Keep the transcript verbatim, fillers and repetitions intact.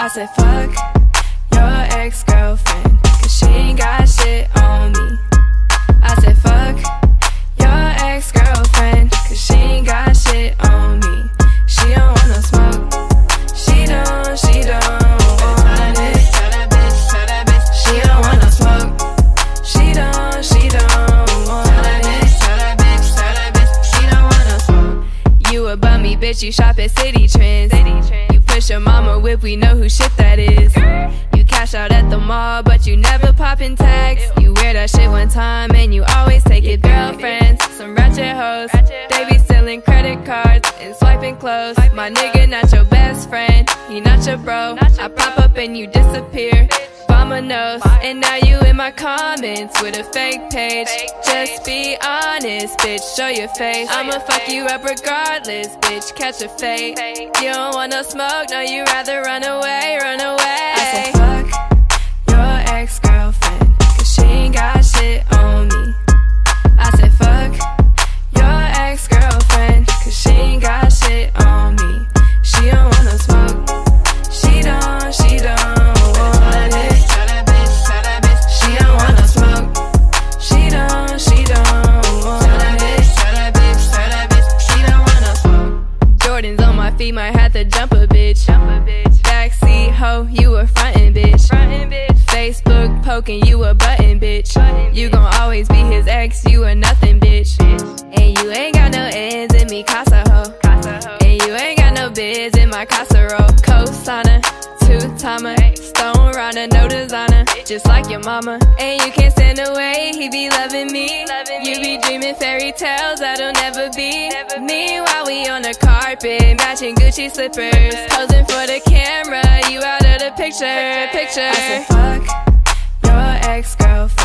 I said fuck your ex-girlfriend, cause she ain't got shit on me. I said fuck your ex-girlfriend, cause she ain't got shit on me. She don't want no smoke, she don't, she don't want it. She don't want no smoke, she don't, she don't want it. She don't want no smoke. You a bummy bitch, you shop at City Trends. You push your mama whip, we know who shit that is. You cash out at the mall, but you never poppin' tags. You wear that shit one time and you always take it. Girlfriends, some ratchet hoes, they be stealing credit cards and swiping clothes. My nigga not your best friend, he not your bro. I pop up and you disappear, Mama knows. And now you in my comments with a fake page. Just be honest, bitch, show your face. I'ma fuck you up regardless, bitch, catch a fade. You don't want no smoke, no, you rather run away, run away. I said fuck your ex-girlfriend, cause she ain't got shit on me. I said fuck your ex-girlfriend, cause she ain't got shit on me. She don't want no smoke, she don't, she don't want it. She don't want no smoke, she don't, she don't want it. She don't want no smoke. Jordans on my feet, might have to jump a bitch. Backseat hoe, you a frontin' bitch. Facebook poking, you a button bitch. You gon' always be his ex, you a nothing bitch. And you ain't got no ends in me, casa ho. And you ain't got no bids in my casserole. Cosigner, two-timer, stone runner, no designer, just like your mama. And you can't stand away, he be loving me. You be dreaming fairy tales that'll never be. Meanwhile we on the carpet, matching Gucci slippers, posing for the camera, you out of the picture, picture. I said fuck your ex-girlfriend,